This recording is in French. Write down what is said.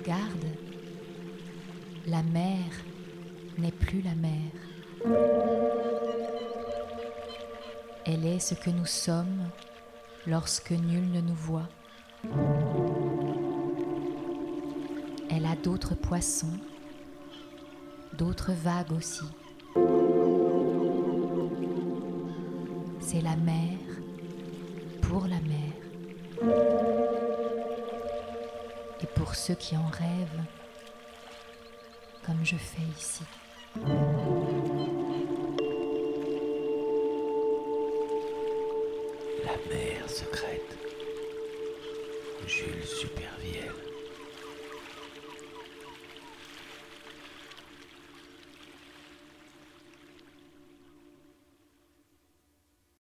regarde, la mer n'est plus la mer. Elle est ce que nous sommes lorsque nul ne nous voit. Elle a d'autres poissons, d'autres vagues aussi. C'est la mer pour la mer. Et pour ceux qui en rêvent, comme je fais ici. La mer secrète. Jules Supervielle.